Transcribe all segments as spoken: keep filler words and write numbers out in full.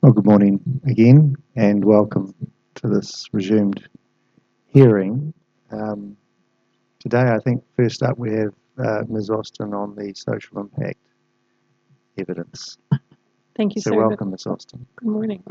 Well, good morning again, and welcome to this resumed hearing. Um, today, I think first up we have uh, Miz Austin on the social impact evidence. Thank you, So, sir. welcome, Miz Austin. Good morning.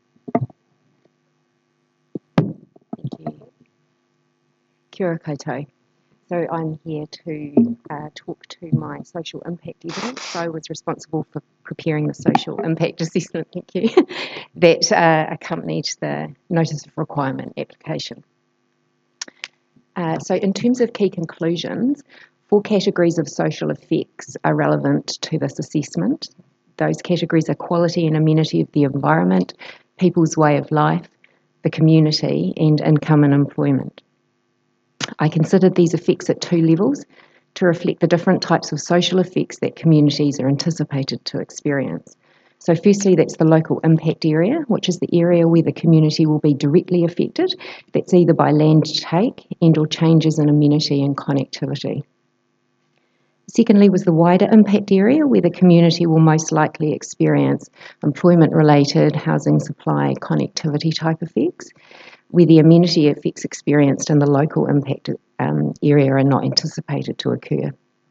Thank you. Kia ora koutou. So I'm here to uh, talk to my social impact evidence. So I was responsible for preparing the social impact assessment, thank you, that uh, accompanied the notice of requirement application. Uh, so in terms of key conclusions, four categories of social effects are relevant to this assessment. Those categories are quality and amenity of the environment, people's way of life, the community, and income and employment. I considered these effects at two levels to reflect the different types of social effects that communities are anticipated to experience. So firstly, that's the local impact area, which is the area where the community will be directly affected. That's either by land take and or changes in amenity and connectivity. Secondly was the wider impact area, where the community will most likely experience employment-related, housing supply, connectivity type effects, where the amenity effects experienced in the local impact um, area are not anticipated to occur.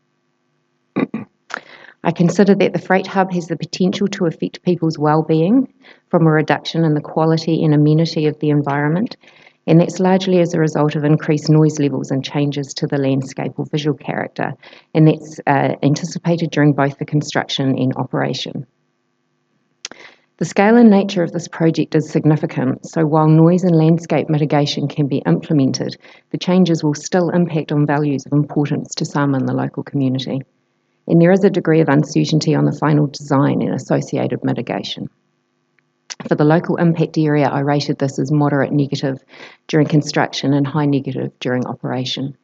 I consider that the freight hub has the potential to affect people's well-being from a reduction in the quality and amenity of the environment, and that's largely as a result of increased noise levels and changes to the landscape or visual character, and that's uh, anticipated during both the construction and operation. The scale and nature of this project is significant, so while noise and landscape mitigation can be implemented, the changes will still impact on values of importance to some in the local community. And there is a degree of uncertainty on the final design and associated mitigation. For the local impact area, I rated this as moderate negative during construction and high negative during operation.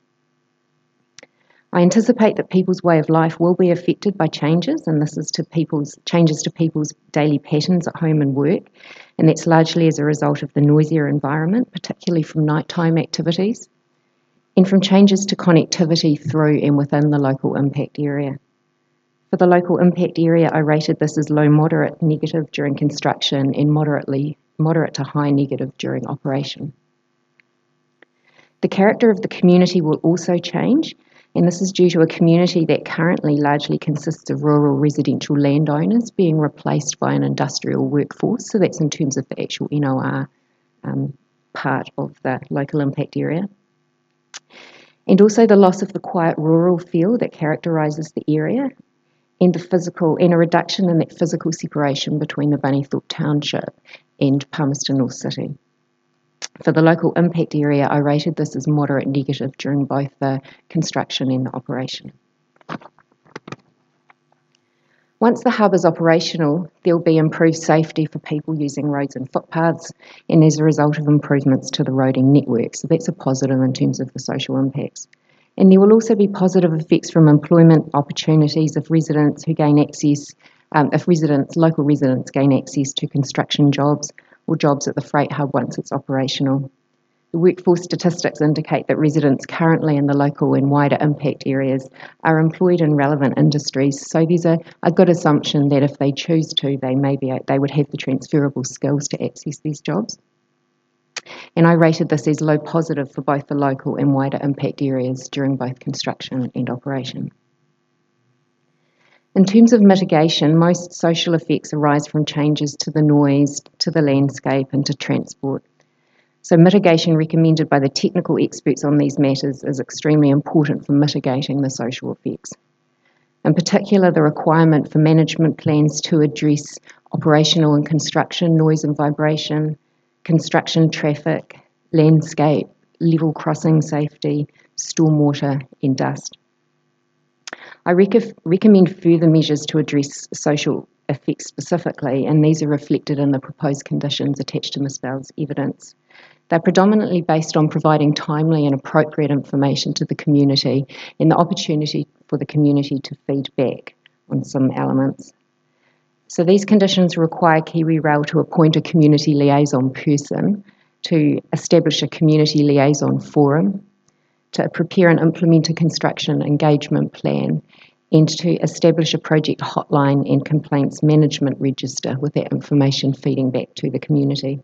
I anticipate that people's way of life will be affected by changes, and this is to people's changes to people's daily patterns at home and work, and that's largely as a result of the noisier environment, particularly from nighttime activities, and from changes to connectivity through and within the local impact area. For the local impact area, I rated this as low moderate negative during construction and moderately moderate to high negative during operation. The character of the community will also change, and this is due to a community that currently largely consists of rural residential landowners being replaced by an industrial workforce. So that's in terms of the actual N O R um, part of the local impact area. And also the loss of the quiet rural feel that characterises the area, and the physical and a reduction in that physical separation between the Bunnythorpe Township and Palmerston North City. For the local impact area, I rated this as moderate negative during both the construction and the operation. Once the hub is operational, there will be improved safety for people using roads and footpaths, and as a result of improvements to the roading network. So that's a positive in terms of the social impacts. And there will also be positive effects from employment opportunities if residents who gain access, um, if residents, local residents gain access to construction jobs or jobs at the freight hub once it's operational. The workforce statistics indicate that residents currently in the local and wider impact areas are employed in relevant industries, so there's a, a good assumption that if they choose to, they may be, they would have the transferable skills to access these jobs. And I rated this as low positive for both the local and wider impact areas during both construction and operation. In terms of mitigation, most social effects arise from changes to the noise, to the landscape, and to transport. So mitigation recommended by the technical experts on these matters is extremely important for mitigating the social effects. In particular, the requirement for management plans to address operational and construction noise and vibration, construction traffic, landscape, level crossing safety, stormwater and dust. I rec- recommend further measures to address social effects specifically, and these are reflected in the proposed conditions attached to Miz Bell's evidence. They're predominantly based on providing timely and appropriate information to the community and the opportunity for the community to feed back on some elements. So these conditions require KiwiRail to appoint a community liaison person, to establish a community liaison forum, to prepare and implement a construction engagement plan, and to establish a project hotline and complaints management register with that information feeding back to the community.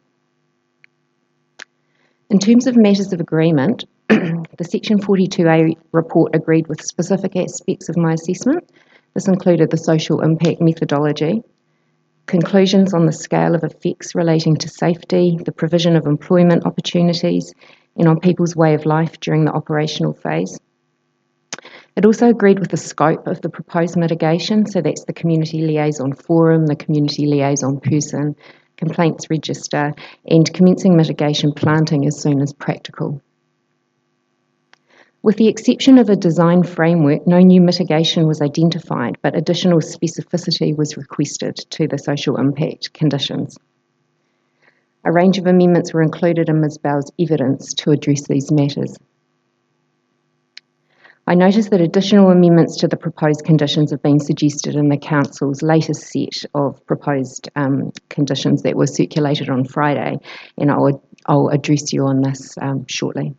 In terms of matters of agreement, the Section forty-two A report agreed with specific aspects of my assessment. This included the social impact methodology, conclusions on the scale of effects relating to safety, the provision of employment opportunities, and on people's way of life during the operational phase. It also agreed with the scope of the proposed mitigation, so that's the community liaison forum, the community liaison person, complaints register, and commencing mitigation planting as soon as practical. With the exception of a design framework, no new mitigation was identified, but additional specificity was requested to the social impact conditions. A range of amendments were included in Miz Bell's evidence to address these matters. I noticed that additional amendments to the proposed conditions have been suggested in the Council's latest set of proposed um, conditions that were circulated on Friday, and I'll, I'll address you on this um, shortly.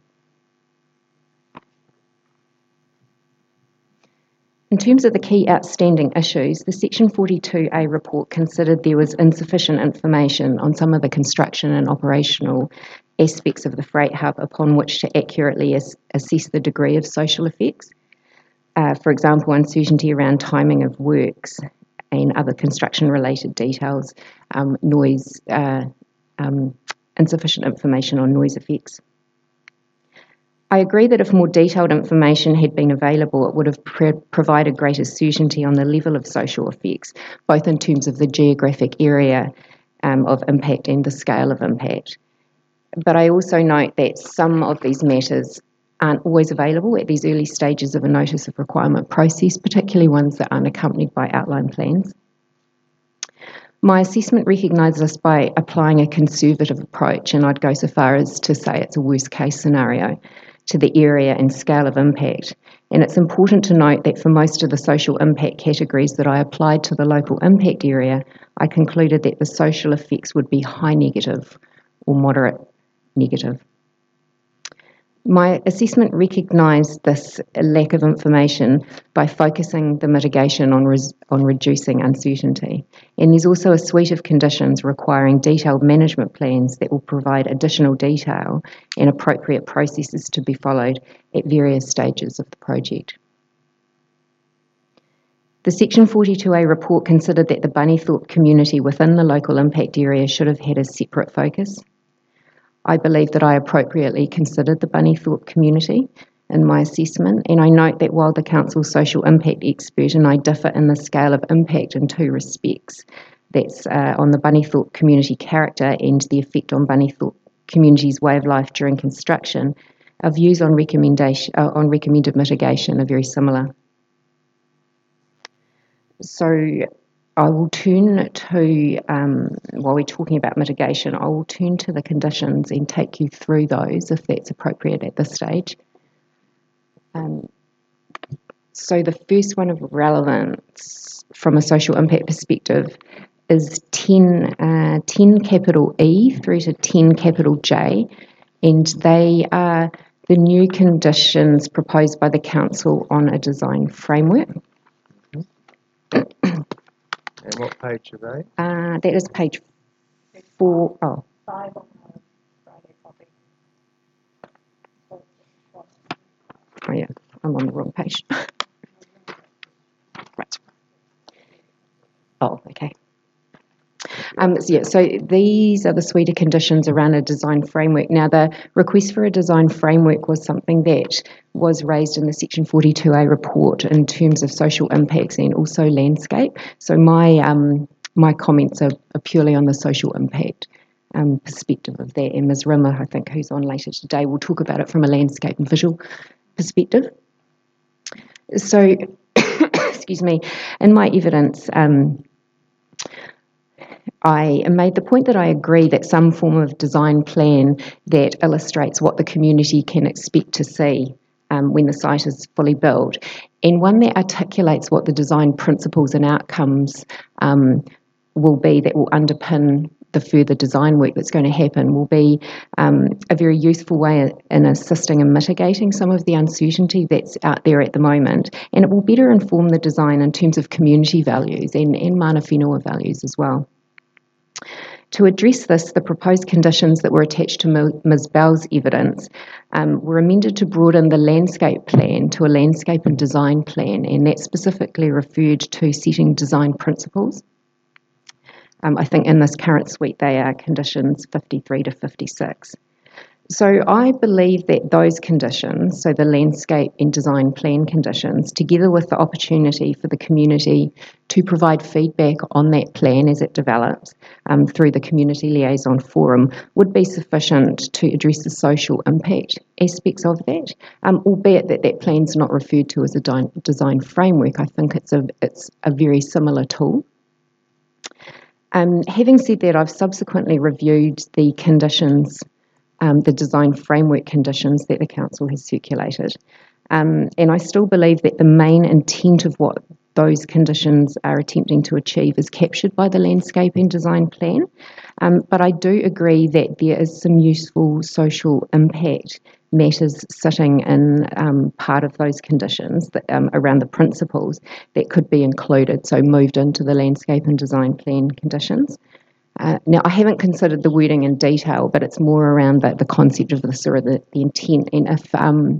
In terms of the key outstanding issues, the Section forty-two A report considered there was insufficient information on some of the construction and operational aspects of the freight hub upon which to accurately as- assess the degree of social effects. Uh, for example, uncertainty around timing of works and other construction-related details, um, noise, uh, um, insufficient information on noise effects. I agree that if more detailed information had been available, it would have pre- provided greater certainty on the level of social effects, both in terms of the geographic area um, of impact and the scale of impact. But I also note that some of these matters aren't always available at these early stages of a notice of requirement process, particularly ones that aren't accompanied by outline plans. My assessment recognises this by applying a conservative approach, and I'd go so far as to say it's a worst case scenario to the area and scale of impact. And it's important to note that for most of the social impact categories that I applied to the local impact area, I concluded that the social effects would be high negative or moderate negative. My assessment recognised this lack of information by focusing the mitigation on, res- on reducing uncertainty. And there's also a suite of conditions requiring detailed management plans that will provide additional detail and appropriate processes to be followed at various stages of the project. The Section forty-two A report considered that the Bunnythorpe community within the local impact area should have had a separate focus. I believe that I appropriately considered the Bunnythorpe community in my assessment, and I note that while the Council's social impact expert and I differ in the scale of impact in two respects, that's uh, on the Bunnythorpe community character and the effect on Bunnythorpe community's way of life during construction, our views on recommendation uh, on recommended mitigation are very similar. So I will turn to, um, while we're talking about mitigation, I will turn to the conditions and take you through those if that's appropriate at this stage. Um, so the first one of relevance from a social impact perspective is ten, uh, ten capital E through to ten capital J, and they are the new conditions proposed by the Council on a design framework. And what page are they? Uh, that is page four. Oh. Five on the Friday copy. Oh yeah, I'm on the wrong page. Right. Oh, okay. Um, so yeah, so these are the suite of conditions around a design framework. Now, the request for a design framework was something that was raised in the Section forty-two A report in terms of social impacts and also landscape. So my um, my comments are, are purely on the social impact um, perspective of that. And Miz Rimmer, I think, who's on later today, will talk about it from a landscape and visual perspective. So, excuse me, in my evidence, um, I made the point that I agree that some form of design plan that illustrates what the community can expect to see um, when the site is fully built, and one that articulates what the design principles and outcomes um, will be that will underpin the further design work that's going to happen will be um, a very useful way in assisting and mitigating some of the uncertainty that's out there at the moment, and it will better inform the design in terms of community values and, and mana whenua values as well. To address this, the proposed conditions that were attached to Miz Bell's evidence um, were amended to broaden the landscape plan to a landscape and design plan, and that specifically referred to setting design principles. Um, I think in this current suite they are conditions fifty-three to fifty-six. So I believe that those conditions, so the landscape and design plan conditions, together with the opportunity for the community to provide feedback on that plan as it develops um, through the Community Liaison Forum, would be sufficient to address the social impact aspects of that, um, albeit that that plan's not referred to as a di- design framework. I think it's a, it's a very similar tool. Um, having said that, I've subsequently reviewed the conditions Um, the design framework conditions that the council has circulated. Um, and I still believe that the main intent of what those conditions are attempting to achieve is captured by the landscape and design plan. Um, but I do agree that there is some useful social impact matters sitting in um, part of those conditions that, um, around the principles that could be included, so moved into the landscape and design plan conditions. Uh, now, I haven't considered the wording in detail, but it's more around the, the concept of this or the, the intent. And if um,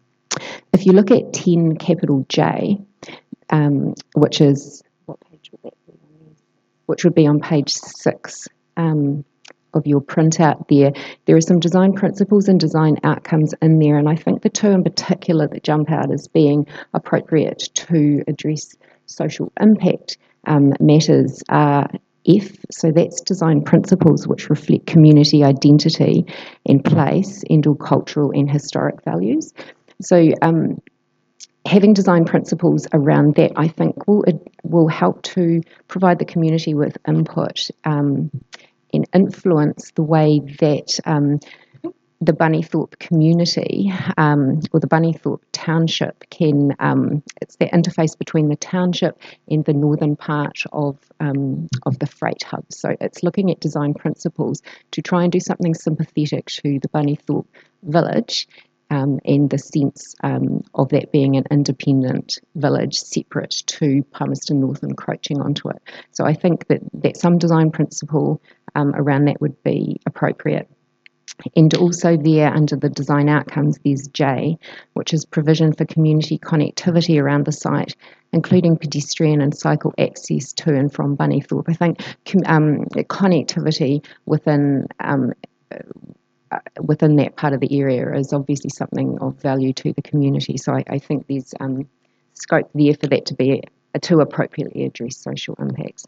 if you look at ten capital J, um, which is what page would that be on? Which would be on page six um, of your printout there. There are some design principles and design outcomes in there, and I think the two in particular that jump out as being appropriate to address social impact um, matters are F, so that's design principles which reflect community identity and place and all cultural and historic values. So um, having design principles around that, I think, will it will help to provide the community with input um, and influence the way that um, the Bunnythorpe community um, or the Bunnythorpe township can, um, it's the interface between the township and the northern part of, um, of the freight hub. So it's looking at design principles to try and do something sympathetic to the Bunnythorpe village um, and the sense um, of that being an independent village separate to Palmerston North encroaching onto it. So I think that, that some design principle um, around that would be appropriate. And also there under the design outcomes, there's J, which is provision for community connectivity around the site, including pedestrian and cycle access to and from Bunnythorpe. I think um, connectivity within um, uh, within that part of the area is obviously something of value to the community. So I, I think there's um, scope there for that to be uh, to appropriately address social impacts.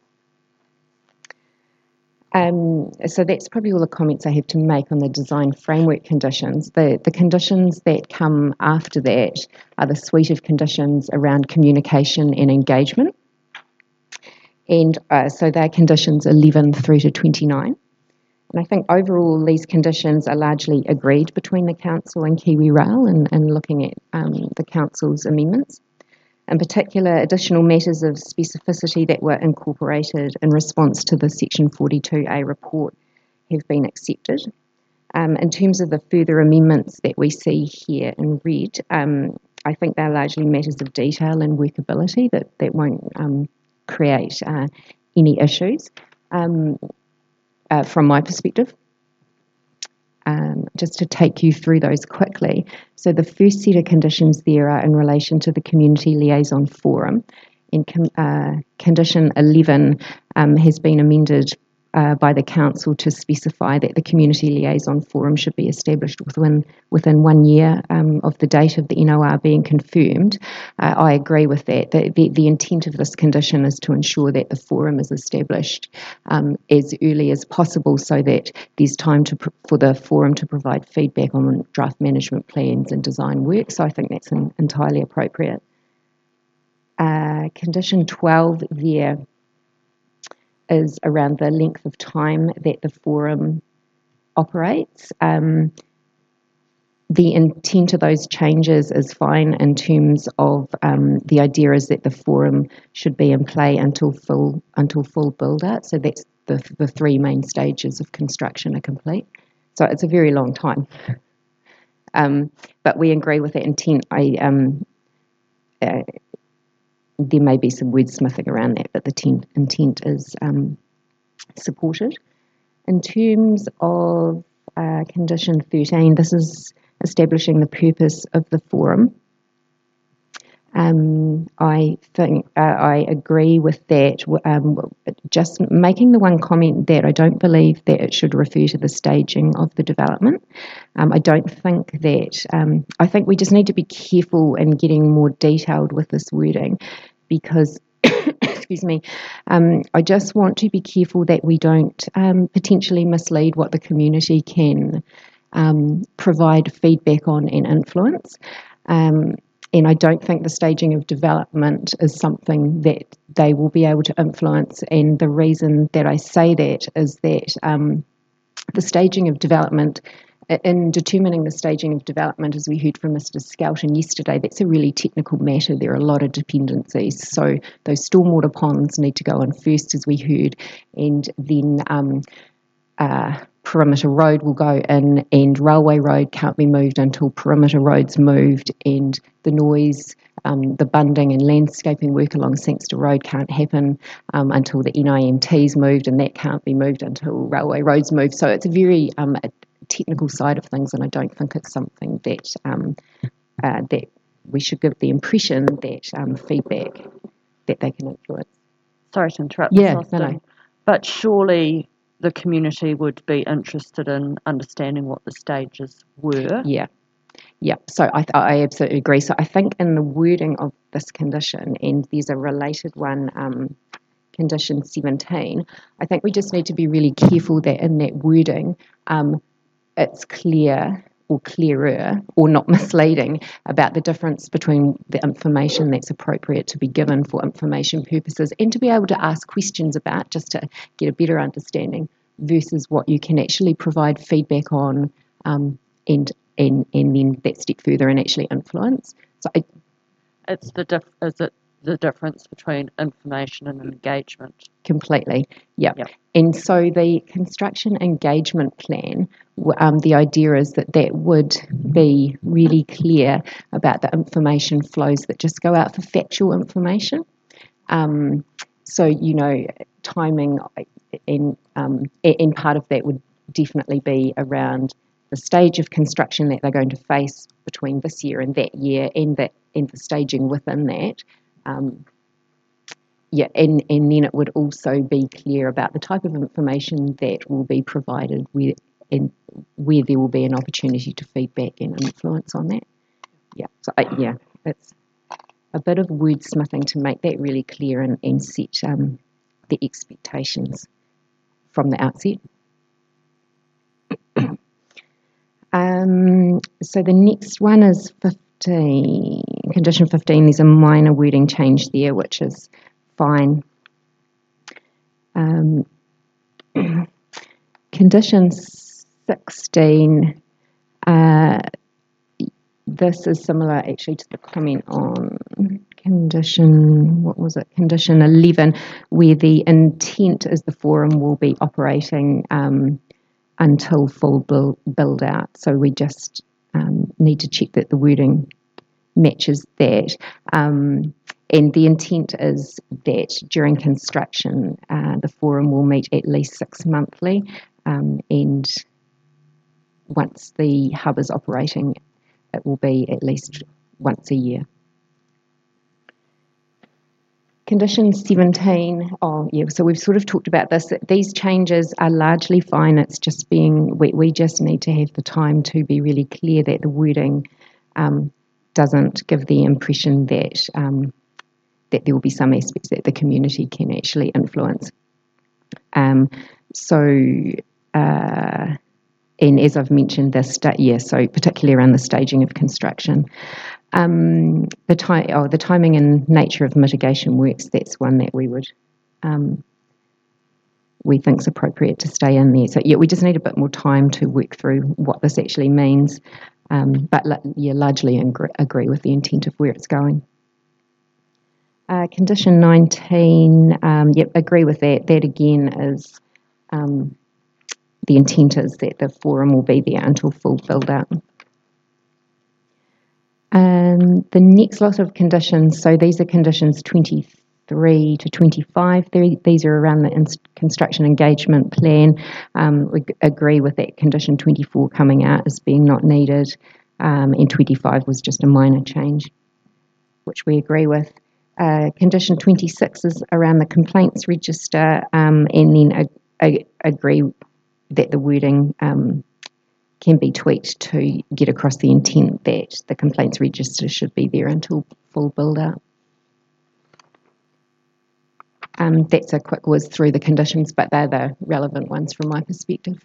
Um, so that's probably all the comments I have to make on the design framework conditions. The, the conditions that come after that are the suite of conditions around communication and engagement. And uh, so they're conditions eleven through to twenty-nine. And I think overall these conditions are largely agreed between the council and KiwiRail and, and looking at um, the council's amendments. In particular, additional matters of specificity that were incorporated in response to the Section forty-two A report have been accepted. Um, in terms of the further amendments that we see here in red, um, I think they're largely matters of detail and workability that, that won't um, create uh, any issues um, uh, from my perspective. Um, just to take you through those quickly. So the first set of conditions there are in relation to the Community Liaison Forum. And com- uh, condition eleven um, has been amended uh, by the council to specify that the Community Liaison Forum should be established within within one year um, of the date of the N O R being confirmed. Uh, I agree with that. The, the, the intent of this condition is to ensure that the forum is established um, as early as possible so that there's time to pr- for the forum to provide feedback on draft management plans and design work. So I think that's an, entirely appropriate. Uh, condition twelve there is around the length of time that the forum operates. Um, the intent of those changes is fine in terms of um, the idea is that the forum should be in play until full until full build out. So that's the, the three main stages of construction are complete. So it's a very long time. Um, but we agree with that intent. I, um, uh, there may be some wordsmithing around that, but the ten, intent is um, supported. In terms of uh, condition thirteen, this is establishing the purpose of the forum. Um, I think uh, I agree with that. Um, just making the one comment that I don't believe that it should refer to the staging of the development. Um, I don't think that. Um, I think we just need to be careful in getting more detailed with this wording, because, excuse me, um, I just want to be careful that we don't um, potentially mislead what the community can um, provide feedback on and influence. Um, And I don't think the staging of development is something that they will be able to influence. And the reason that I say that is that um, the staging of development, in determining the staging of development, as we heard from Mister Skelton yesterday, that's a really technical matter. There are a lot of dependencies. So those stormwater ponds need to go in first, as we heard, and then um, uh, Perimeter Road will go in, and Railway Road can't be moved until Perimeter Road's moved, and the noise, um, the bunding and landscaping work along Sangster Road can't happen um, until the N I M T's moved, and that can't be moved until Railway Road's moved. So it's a very um, a technical side of things, and I don't think it's something that um, uh, that we should give the impression that um, feedback that they can influence. Sorry to interrupt, Yeah, Miz no, Austin, no. but surely the community would be interested in understanding what the stages were. Yeah. Yeah, so I, I absolutely agree. So I think in the wording of this condition, and there's a related one, um, condition seventeen, I think we just need to be really careful that in that wording, um, it's clear or clearer or not misleading about the difference between the information that's appropriate to be given for information purposes and to be able to ask questions about, just to get a better understanding, versus what you can actually provide feedback on um, and and and then that step further and actually influence. So I, It's the diff- is it the difference between information and engagement? completely, yeah. Yep. And so the construction engagement plan, w- um, the idea is that that would be really clear about the information flows that just go out for factual information. Um, so, you know, timing in, um, in part of that would definitely be around the stage of construction that they're going to face between this year and that year, and that and the staging within that. Um, yeah, and, and then it would also be clear about the type of information that will be provided, where and where there will be an opportunity to feedback and influence on that. Yeah, so I, yeah, it's a bit of wordsmithing to make that really clear and, and set um, the expectations from the outset. Um, so the next one is fifteen, condition fifteen. There's a minor wording change there, which is fine. Um, condition sixteen, uh, this is similar actually to the comment on condition, what was it, condition eleven, where the intent is the forum will be operating um, until full build, build out. So we just um, need to check that the wording matches that. Um, and the intent is that during construction, uh, the forum will meet at least six monthly, um, and once the hub is operating, it will be at least once a year. Condition seventeen, oh yeah, so we've sort of talked about this. These changes are largely fine. It's just being, we, we just need to have the time to be really clear that the wording um, doesn't give the impression that um, that there will be some aspects that the community can actually influence. Um, so, uh, and as I've mentioned, this, yeah, so particularly around the staging of construction. Um, the, ti- oh, the timing and nature of mitigation works, that's one that we would, um, we think is appropriate to stay in there. So yeah, we just need a bit more time to work through what this actually means. Um, but yeah, largely agree, agree with the intent of where it's going. Uh, condition nineteen, um, yep, agree with that. That again is um, the intent is that the forum will be there until full build out. And the next lot of conditions, so these are conditions twenty-three to twenty-five. They're, these are around the ins- construction engagement plan. Um, we g- agree with that condition twenty-four coming out as being not needed, um, and twenty-five was just a minor change, which we agree with. Uh, condition twenty-six is around the complaints register, um, and then ag- ag- agree that the wording um, can be tweaked to get across the intent that the complaints register should be there until full build out. Um, that's a quick whiz through the conditions, but they're the relevant ones from my perspective.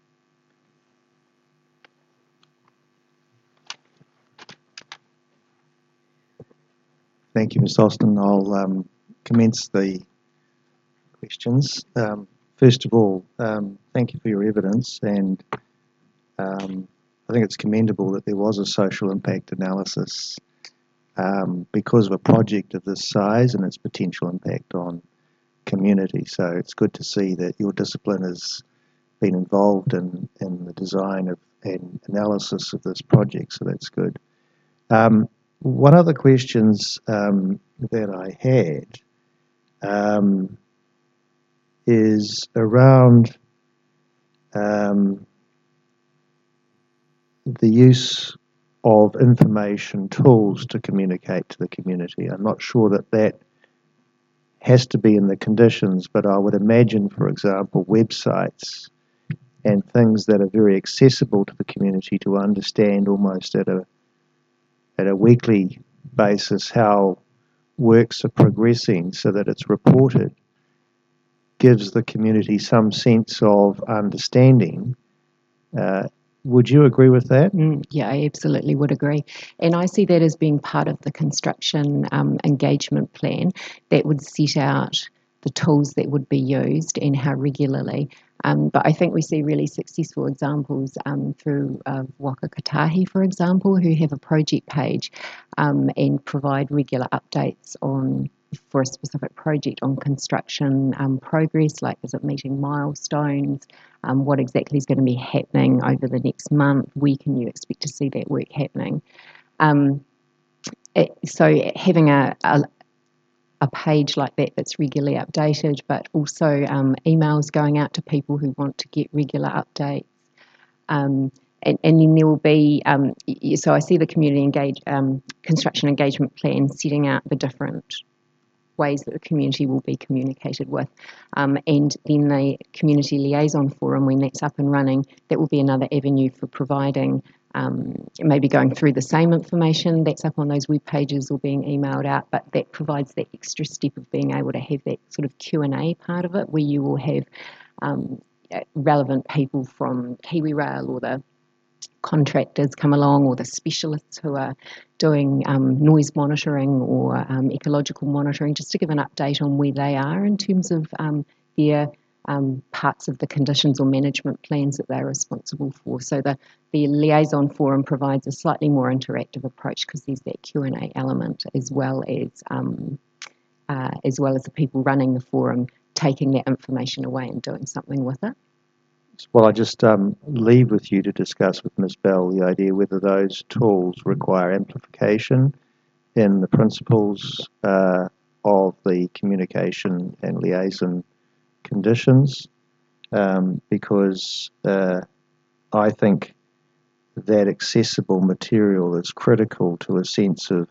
Thank you, Miz Austin. I'll um, commence the questions. Um, first of all, um, thank you for your evidence, and um, I think it's commendable that there was a social impact analysis um, because of a project of this size and its potential impact on community. So it's good to see that your discipline has been involved in, in the design of and analysis of this project, so that's good. Um, one of the questions um, that I had um, is around um, the use of information tools to communicate to the community. I'm not sure that that has to be in the conditions, but I would imagine, for example, websites and things that are very accessible to the community to understand almost at a at a weekly basis how works are progressing so that it's reported gives the community some sense of understanding. Uh, would you agree with that? Mm, yeah, I absolutely would agree. And I see that as being part of the construction um, engagement plan that would set out the tools that would be used and how regularly. Um, but I think we see really successful examples um, through uh, Waka Kotahi, for example, who have a project page um, and provide regular updates on for a specific project on construction um, progress, like is it meeting milestones, um, what exactly is going to be happening over the next month, where can you expect to see that work happening. Um, it, so having a, a a page like that that's regularly updated, but also um, emails going out to people who want to get regular updates. Um, and, and then there will be, um, so I see the community engage, um, construction engagement plan setting out the different ways that the community will be communicated with. Um, and then the community liaison forum, when that's up and running, that will be another avenue for providing um, maybe going through the same information that's up on those web pages or being emailed out, but that provides that extra step of being able to have that sort of Q and A part of it where you will have um, relevant people from KiwiRail or the contractors come along, or the specialists who are doing um, noise monitoring or um, ecological monitoring, just to give an update on where they are in terms of um, their um, parts of the conditions or management plans that they're responsible for. So the, the liaison forum provides a slightly more interactive approach because there's that Q and A element as well as um, uh, as well as the people running the forum taking that information away and doing something with it. Well, I just um, leave with you to discuss with Miz Bell the idea whether those tools require amplification in the principles uh, of the communication and liaison conditions, um, because uh, I think that accessible material is critical to a sense of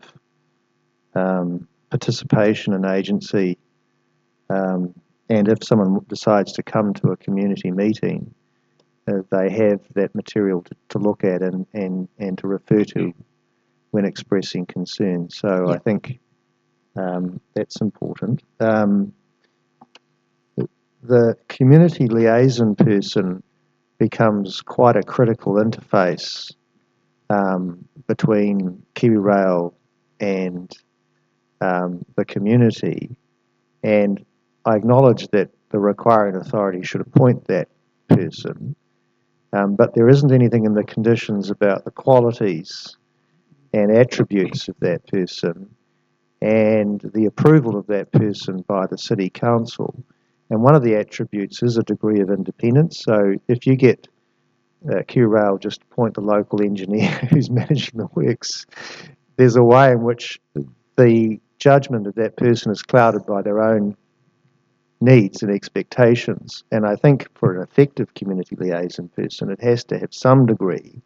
um, participation and agency. Um, and if someone decides to come to a community meeting, uh, they have that material to, to look at and, and, and to refer to when expressing concern. So Yeah. I think um, that's important. Um, the, the community liaison person becomes quite a critical interface um, between KiwiRail and um, the community. And I acknowledge that the requiring authority should appoint that person, um, but there isn't anything in the conditions about the qualities and attributes of that person and the approval of that person by the City Council. And one of the attributes is a degree of independence. So if you get uh, Q-Rail just appoint the local engineer who's managing the works, there's a way in which the judgment of that person is clouded by their own needs and expectations. And I think for an effective community liaison person, it has to have some degree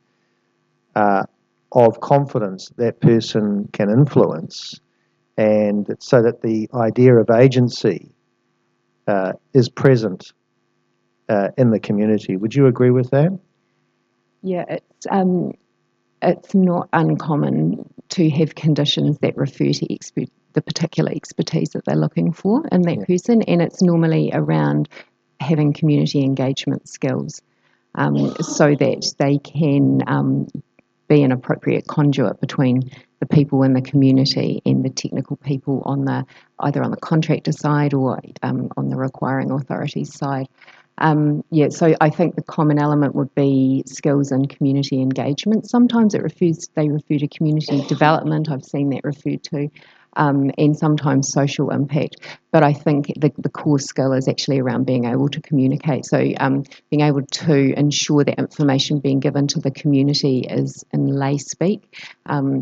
uh, of confidence that person can influence, and so that the idea of agency uh, is present uh, in the community. Would you agree with that? Yeah, it's um, it's not uncommon to have conditions that refer to expert, the particular expertise that they're looking for in that Yeah. person, and it's normally around having community engagement skills, um, so that they can um, be an appropriate conduit between the people in the community and the technical people on the either on the contractor side or um, on the requiring authorities side. Um, yeah, so I think the common element would be skills and community engagement. Sometimes it refers they refer to community development. I've seen that referred to, um, and sometimes social impact. But I think the, the core skill is actually around being able to communicate. So um, being able to ensure that information being given to the community is in lay speak. Um,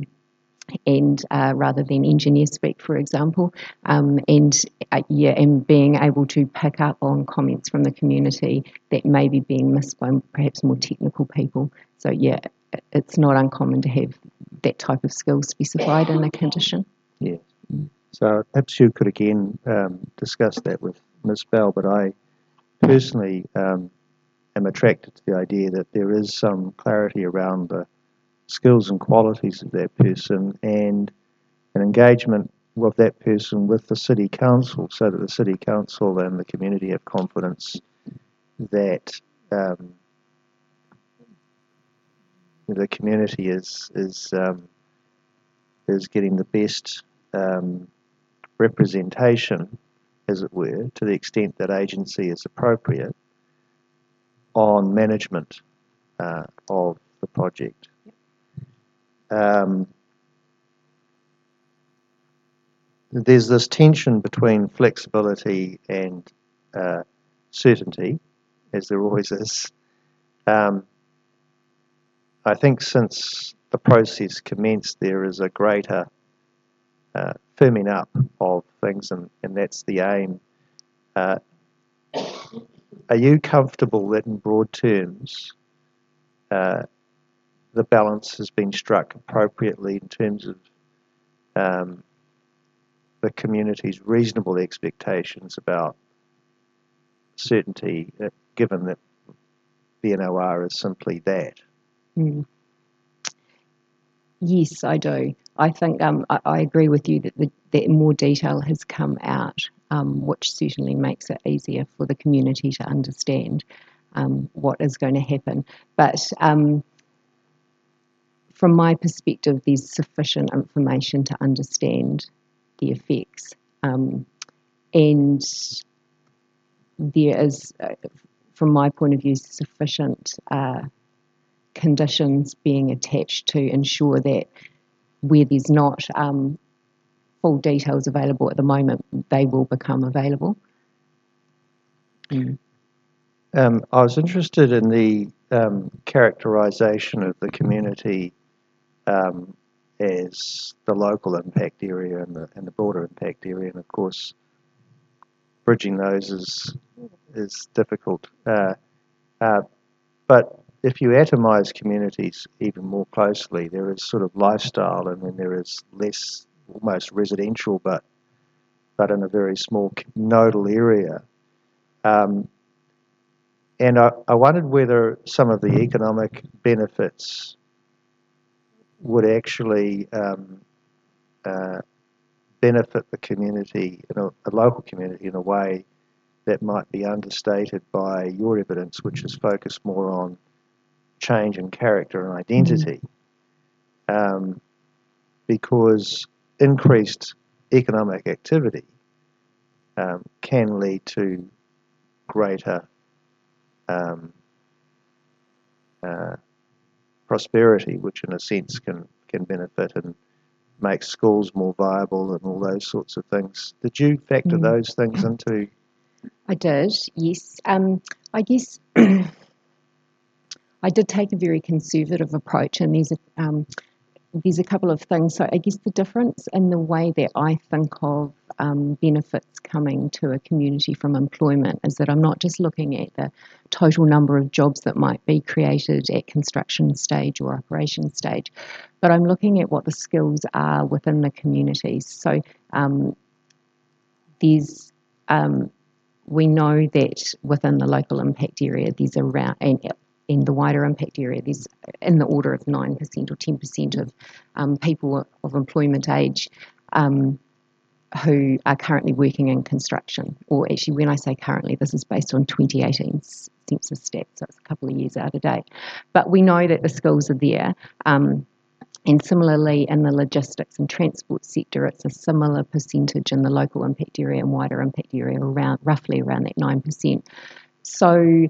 and uh, rather than engineer speak, for example, um, and uh, yeah, and being able to pick up on comments from the community that may be being missed by perhaps more technical people. So yeah, it's not uncommon to have that type of skill specified in a condition. Yeah. So perhaps you could again um, discuss that with Miz Bell, but I personally um, am attracted to the idea that there is some clarity around the skills and qualities of that person, and an engagement of that person with the city council, so that the city council and the community have confidence that um, the community is is um, is getting the best um, representation, as it were, to the extent that agency is appropriate on management uh, of the project. Um, there's this tension between flexibility and uh, certainty, as there always is. Um, I think since the process commenced, there is a greater uh, firming up of things, and, and that's the aim. Uh, are you comfortable that in broad terms uh, the balance has been struck appropriately in terms of um, the community's reasonable expectations about certainty, uh, given that the N O R is simply that? Mm. Yes, I do. I think um, I, I agree with you that, the, that more detail has come out, um, which certainly makes it easier for the community to understand um, what is going to happen. But um, from my perspective, there's sufficient information to understand the effects. Um, and there is, uh, from my point of view, sufficient uh, conditions being attached to ensure that where there's not um, full details available at the moment, they will become available. Mm. Um, I was interested in the um, characterisation of the community um, as the local impact area and the, and the broader impact area, and of course, bridging those is is difficult. Uh, uh, but if you atomise communities even more closely, there is sort of lifestyle, and then there is less, almost residential, but but in a very small nodal area. Um, and I, I wondered whether some of the economic benefits would actually um, uh, benefit the community, in a, a local community, in a way that might be understated by your evidence, which is focused more on change in character and identity, mm-hmm. um, because increased economic activity um, can lead to greater um, uh, prosperity, which in a sense can, can benefit and make schools more viable and all those sorts of things. Did you factor mm. those things into I did, yes. Um, I guess I did take a very conservative approach, and there's a um, there's a couple of things. So I guess the difference in the way that I think of um, benefits coming to a community from employment is that I'm not just looking at the total number of jobs that might be created at construction stage or operation stage, but I'm looking at what the skills are within the communities. So um, there's um, we know that within the local impact area, there's around, and in the wider impact area, there's in the order of nine percent or ten percent of um, people of employment age um, who are currently working in construction. Or actually, when I say currently, this is based on twenty eighteen census stats, so it's a couple of years out of date. But we know that the skills are there. Um, And similarly, in the logistics and transport sector, it's a similar percentage in the local impact area and wider impact area, around roughly around that nine percent. So,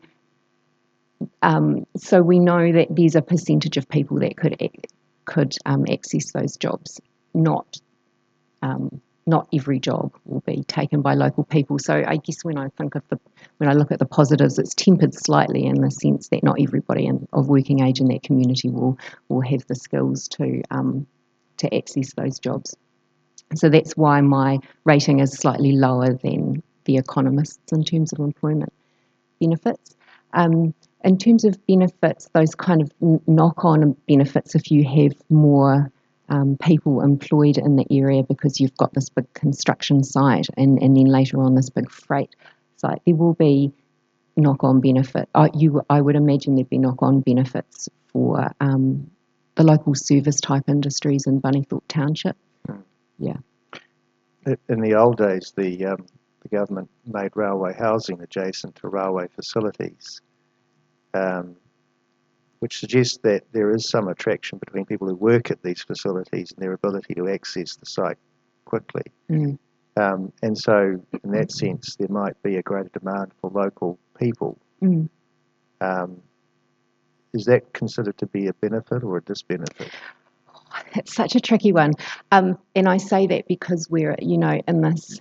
um, so we know that there's a percentage of people that could could um, access those jobs. Not um, not every job will be taken by local people. So I guess when I think of the when I look at the positives, it's tempered slightly in the sense that not everybody in, of working age in that community will will have the skills to um, to access those jobs. So that's why my rating is slightly lower than the economists in terms of employment benefits. Um, in terms of benefits, those kind of knock-on benefits, if you have more um, people employed in the area because you've got this big construction site and, and then later on this big freight site, there will be knock-on benefit. Uh, you, I would imagine there'd be knock-on benefits for um, the local service type industries in Bunnythorpe Township. Yeah. In the old days, the um, the government made railway housing adjacent to railway facilities, um, which suggests that there is some attraction between people who work at these facilities and their ability to access the site quickly. Mm. Um, and so, in that sense, there might be a greater demand for local people. Mm. Um, is that considered to be a benefit or a disbenefit? It's such a tricky one, um, and I say that because we're, you know, in this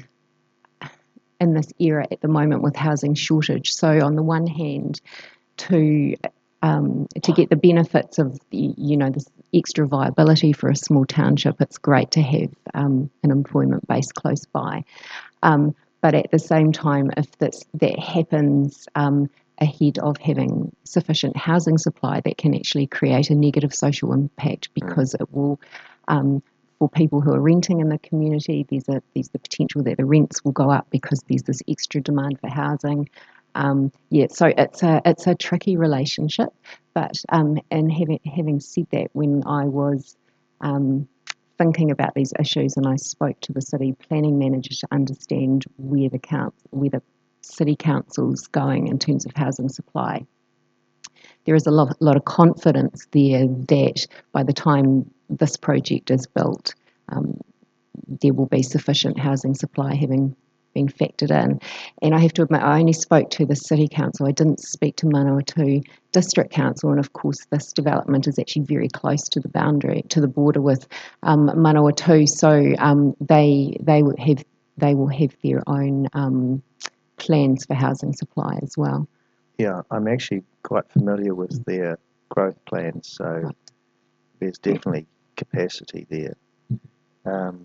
in this era at the moment with housing shortage. So on the one hand, to um, to get the benefits of the, you know, this extra viability for a small township, it's great to have um, an employment base close by. Um, but at the same time, if that's, that happens um, ahead of having sufficient housing supply, that can actually create a negative social impact because it will, um, for people who are renting in the community, there's, a, there's the potential that the rents will go up because there's this extra demand for housing. Um, yeah, so it's a it's a tricky relationship. But um, and having having said that, when I was um, thinking about these issues, and I spoke to the city planning manager to understand where the count, where the city council's going in terms of housing supply, there is a lot, lot of confidence there that by the time this project is built, um, there will be sufficient housing supply having been factored in. And I have to admit, I only spoke to the City Council. I didn't speak to Manawatu District Council, and of course this development is actually very close to the boundary, to the border with um, Manawatu, so um, they they will have they will have their own um, plans for housing supply as well. Yeah, I'm actually quite familiar with their growth plans, so Right. there's definitely capacity there. Um,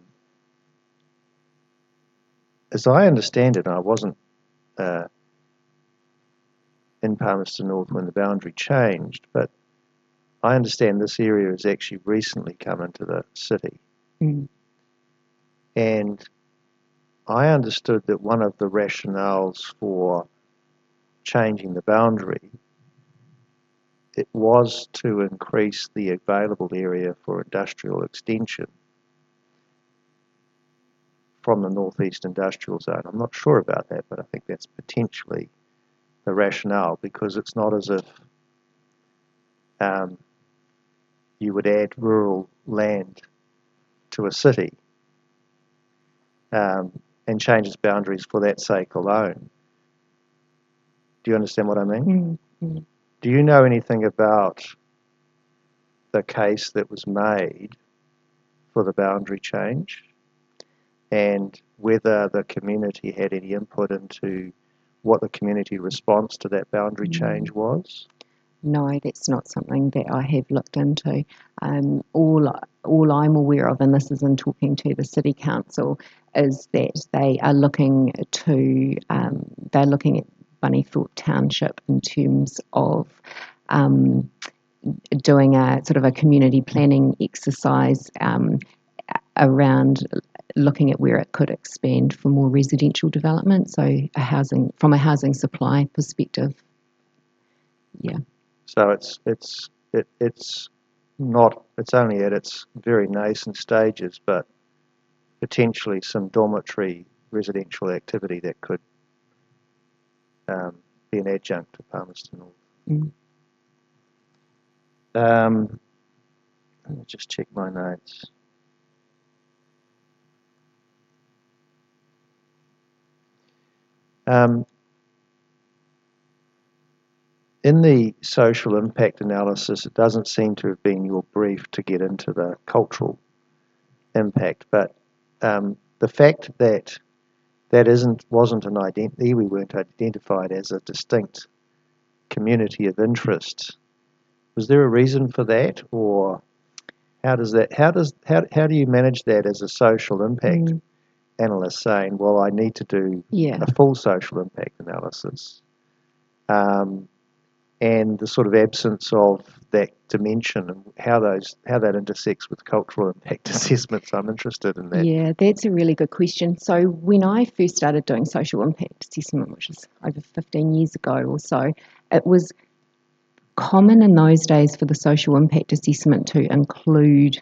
as I understand it, I wasn't uh, in Palmerston North when the boundary changed, but I understand this area has actually recently come into the city. Mm. And I understood that one of the rationales for changing the boundary, it was to increase the available area for industrial extension from the northeast industrial zone. I'm not sure about that, but I think that's potentially the rationale, because it's not as if um, you would add rural land to a city um, and change its boundaries for that sake alone. Do you understand what I mean? Mm. Mm. Do you know anything about the case that was made for the boundary change, and whether the community had any input into what the community response to that boundary Mm. change was? No, that's not something that I have looked into. Um, all all I'm aware of, and this is in talking to the city council, is that they are looking to um, they're looking at Bunnythorpe Township in terms of um, doing a sort of a community planning exercise um, around looking at where it could expand for more residential development. So a housing from a housing supply perspective. Yeah. So it's it's it, it's not it's only at its very nascent stages, but potentially some dormitory residential activity that could um, be an adjunct to Palmerston North. Mm. Um, let me just check my notes. Um, in the social impact analysis, it doesn't seem to have been your brief to get into the cultural impact, but um, the fact that that isn't wasn't an identity, we weren't identified as a distinct community of interest. Was there a reason for that, or how does that how does how how do you manage that as a social impact Mm. analyst, saying, well, I need to do Yeah. a full social impact analysis, um, and the sort of absence of that dimension and how those how that intersects with cultural impact assessments? I'm interested in that. Yeah, that's a really good question. So when I first started doing social impact assessment, which is over fifteen years ago or so, it was common in those days for the social impact assessment to include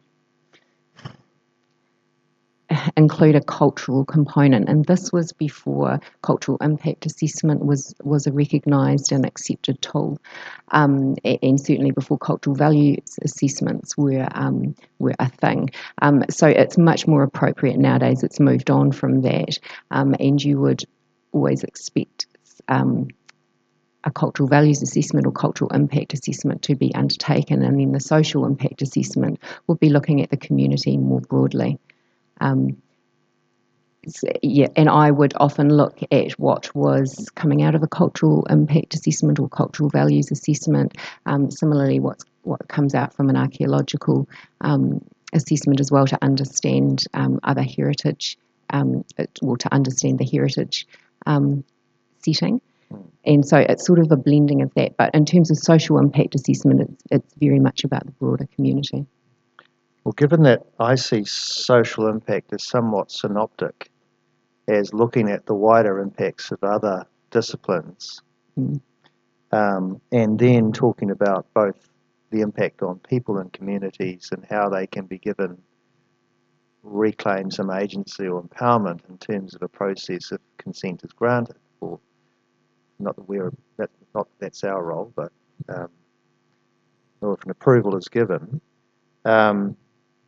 include a cultural component, and this was before cultural impact assessment was was a recognised and accepted tool, um, and certainly before cultural values assessments were um, were a thing. Um, so it's much more appropriate nowadays. It's moved on from that, um, and you would always expect Um, a cultural values assessment or cultural impact assessment to be undertaken, and then the social impact assessment will be looking at the community more broadly. Um, so, yeah, and I would often look at what was coming out of a cultural impact assessment or cultural values assessment. Um, similarly, what's what comes out from an archaeological um, assessment as well, to understand um, other heritage, um, or to understand the heritage um, setting. And so it's sort of a blending of that. But in terms of social impact assessment, it's, it's very much about the broader community. Well, given that I see social impact as somewhat synoptic, as looking at the wider impacts of other disciplines, Mm. um, and then talking about both the impact on people and communities and how they can be given, reclaim some agency or empowerment in terms of a process if consent is granted, or not that we're that not that that's our role, but um, or if an approval is given. Um,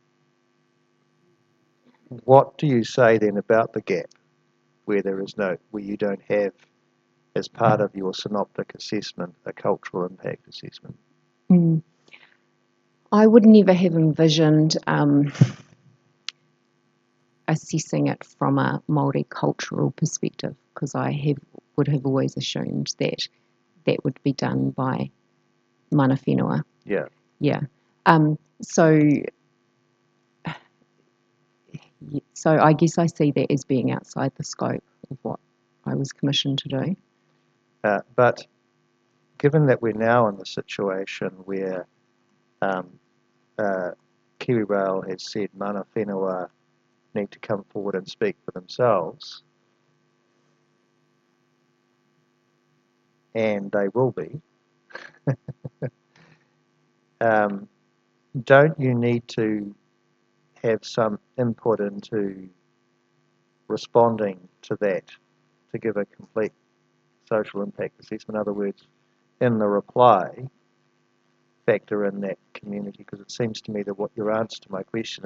what do you say then about the gap where there is no, where you don't have, as part of your synoptic assessment, a cultural impact assessment? Mm. I would never have envisioned um, assessing it from a multicultural perspective, because I have would have always assumed that that would be done by mana whenua. Yeah. Yeah. Um, so, so I guess I see that as being outside the scope of what I was commissioned to do. Uh, but given that we're now in the situation where um, uh, KiwiRail has said mana whenua need to come forward and speak for themselves, and they will be, um, don't you need to have some input into responding to that to give a complete social impact assessment? In other words, in the reply, factor in that community, because it seems to me that what your answer to my question